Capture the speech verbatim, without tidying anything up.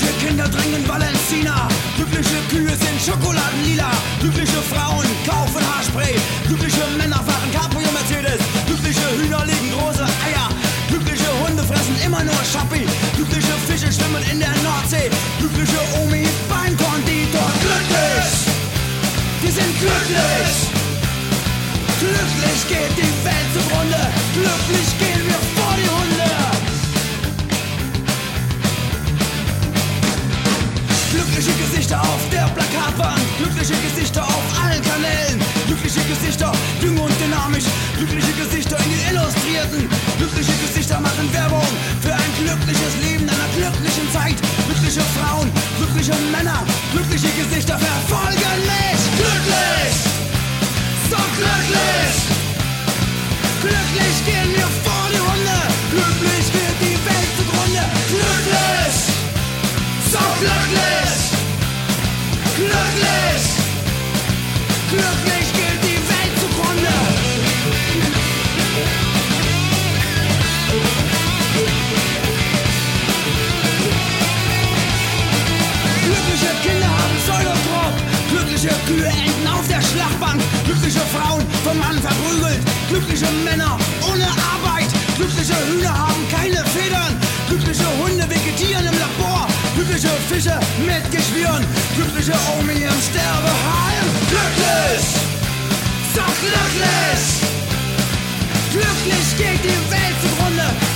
Glückliche Kinder trinken Valenzina. Glückliche Kühe sind schokoladenlila. Glückliche Frauen kaufen Haarspray. Glückliche Männer fahren Cabrio Mercedes. Glückliche Hühner legen große Eier. Glückliche Hunde fressen immer nur Schappi. Glückliche Fische schwimmen in der Nordsee. Glückliche Omi beim Konditor. Glücklich! Wir sind glücklich! Glücklich geht die Welt zugrunde. Glücklich gehen wir vor die Hunde. Glückliche Gesichter auf der Plakatwand. Glückliche Gesichter auf allen Kanälen. Glückliche Gesichter, jung und dynamisch. Glückliche Gesichter in den Illustrierten. Glückliche Gesichter machen Werbung für ein glückliches Leben in einer glücklichen Zeit. Glückliche Frauen, glückliche Männer. Glückliche Gesichter verfolgen mich. Glücklich! So glücklich! Glücklich gehen wir vor die Hunde. Glücklich geht die Welt zugrunde. Glücklich! So glücklich! Glücklich! Glücklich geht die Welt zugrunde! Glückliche Kinder haben Pseudodruck. Glückliche Kühe enden auf der Schlachtbank. Glückliche Frauen vom Mann verprügelt. Glückliche Männer ohne Arbeit. Glückliche Hühner haben keine Federn. Glückliche Hunde vegetieren im Labor. Glückliche Fische mit Geschwüren. Glückliche Omi im Sterbeheim. Glücklich! So glücklich! Glücklich geht die Welt zugrunde.